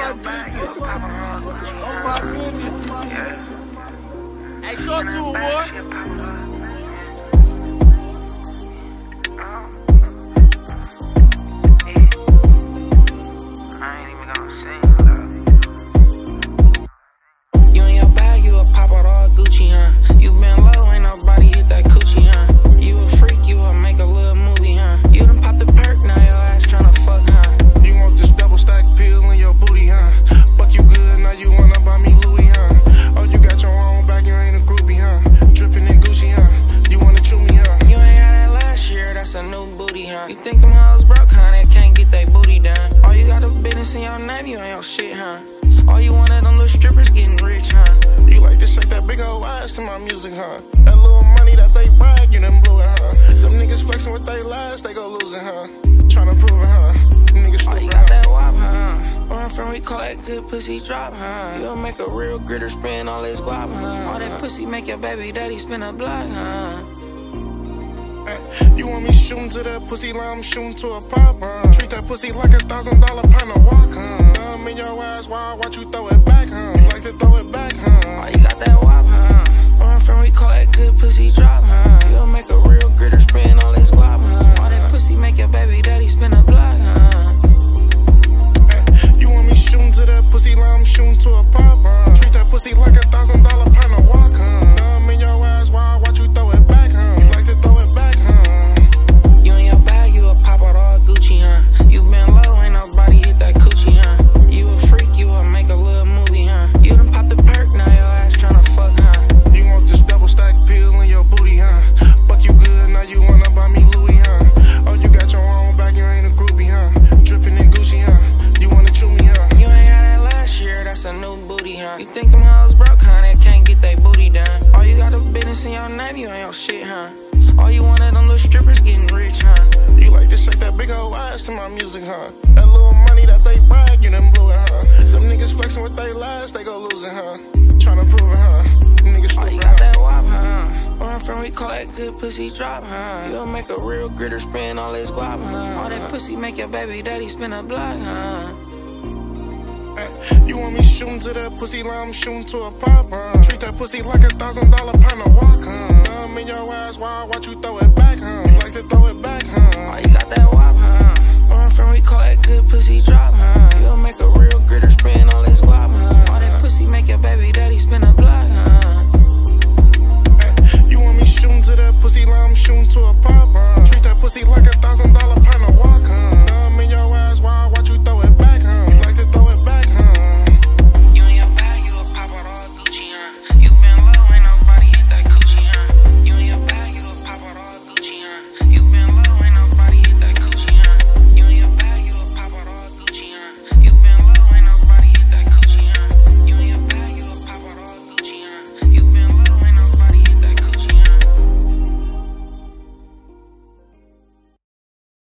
my goodness, TT. Hey, talk to him, boy. You think them hoes broke, huh? They can't get they booty done. All you got a business in your name, you ain't your shit, huh? All you want of them little strippers getting rich, huh? You like to shake that big old ass to my music, huh? That little money that they brag, you done blew it, huh? Them niggas flexing with they lies, they go losing, huh? Tryna prove it, huh? Niggas stupid, oh, you got that wop, huh? Where I'm from, we call that good pussy drop, huh? You'll make a real gritter spin all this guap, huh? All that pussy make your baby daddy spin a block, huh? You want me shooting to that pussy like I'm shooting to a pop, huh? Treat that pussy like $1,000 pound of walk, huh? I'm in your ass, why watch you throw it back, huh? You like to throw it back, huh? Oh, you got that wop, huh? Where I'm from, we call that good pussy drop, huh? You'll make a real gritter spin all this guap, huh? All that pussy make your baby daddy spin a block, huh? You want me shooting to that pussy like I'm shooting to a pop, huh? Treat that pussy like $1,000 pound of walk, huh? I'm in your ass, why watch you throw it back, huh? You like to throw it back, huh? You in your bag, you a pop out all Gucci, huh? You been low, ain't nobody hit that coochie, huh? You a freak, you a make a little movie, huh? You done pop the perk, now your ass tryna fuck, huh? You want this double stack pill in your booty, huh? Fuck you good, now you wanna buy me Louis, huh? Oh, you got your own bag, you ain't a groupie, huh? Drippin' in Gucci, huh? You wanna chew me, huh? You ain't got that last year, that's a new booty, huh? You think them hoes broke, huh? They can't get they booty done. All you got a business in your name, you ain't your shit, huh? All you want of them little strippers getting rich, huh? You like to shake that big old ass to my music, huh? That little money that they brag, you done blew it, huh? Them niggas flexing with they lies, they go losing, huh? Tryna prove it, huh? Niggas stupid, oh, you got that wop, huh? Where I'm from, we call that good pussy drop, huh? You'll make a real gritter spin all this guap, huh? All that pussy make your baby daddy spin a block, huh? You want me shooting to that pussy like I'm shooting to a pop, huh? Treat that pussy like $1,000 pound of walk, huh? I'm in your ass, why watch you throw it back, huh? You like to throw it back, huh? Oh, you got that wop, huh? Where I'm from, we call that good pussy drop, huh? You'll make a real gritter spin all this guap, huh? All that pussy make your baby daddy spin a block,